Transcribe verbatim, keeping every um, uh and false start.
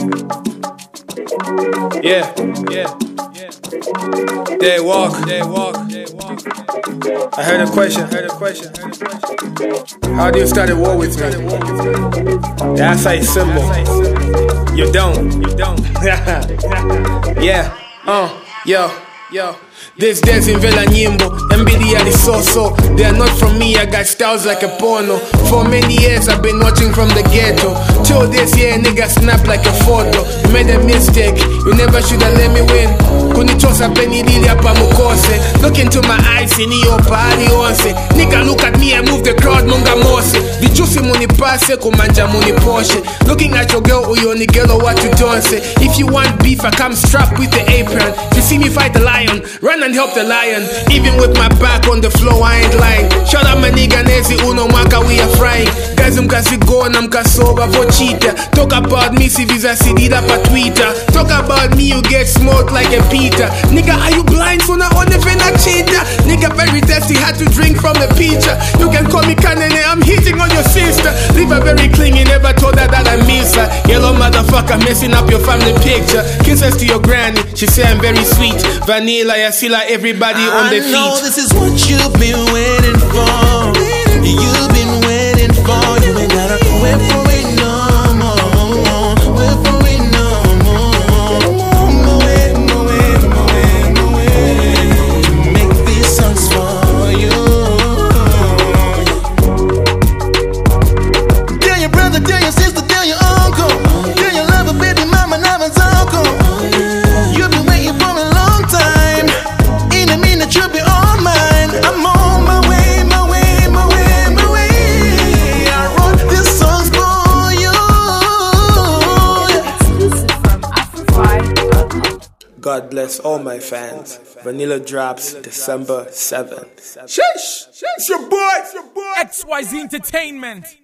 Yeah, yeah, yeah. They walk, they walk, they walk. I heard a question, heard a question, heard a question. How do you start a war with me? That's how it's simple. You don't, you don't. Yeah, uh, yo, yo. This days in Vela Nyimbo, M B D Ali so-so. They are not from me, I got styles like a porno. For many years I've been watching from the ghetto. Till this year nigga snap like a photo. You made a mistake, you never shoulda let me win. Kunitosa peni lili hapa mukose. Look into my eyes, in your party onse. Nigga look at me, I move the crowd munga mose. Vijusi muni pase, kumanja muni Porsche. Looking at your girl, uyo ni girl what you don't say. If you want beef, I come strapped with the apron. If you see me fight the lion, run and help the lion. Even with my back on the floor, I ain't lying. Shout out my nigga Nezi Uno Mwaka, we are frying. Guys, I'm kasi go and I'm kasoba for cheater. Talk about me, si visa sidida pa Twitter. Talk about me, you get smoked like a Peter. Nigga, are you blind? So now on the fena cheater. Nigga, very thirsty, had to drink from the pitcher. You can call me Kanene, I'm hitting on your sister. Leave her very clean, you never told her that I miss her. Yellow motherfucker, messing up your family picture. Kisses to your granny, she say I'm very sweet. Vanilla, I feel like everybody on their feet. I know this is what you've been waiting for. You've been waiting for. You ain't gotta wait for it no more. Wait for it no more. Wait, wait, wait, wait. To make these songs for you. Tell your brother, tell your sister, tell your uncle. Tell your lover, baby mama, now it's uncle. You've been waiting for a long time. In a minute you'll be on mine. I'm on my way, my way, my way, my way. I wrote this song for you. Exclusive from Afrofi dot com. God bless all my fans. Vanilla drops December seventh. Sheesh, sheesh, your boy, it's your boy. X Y Z Entertainment.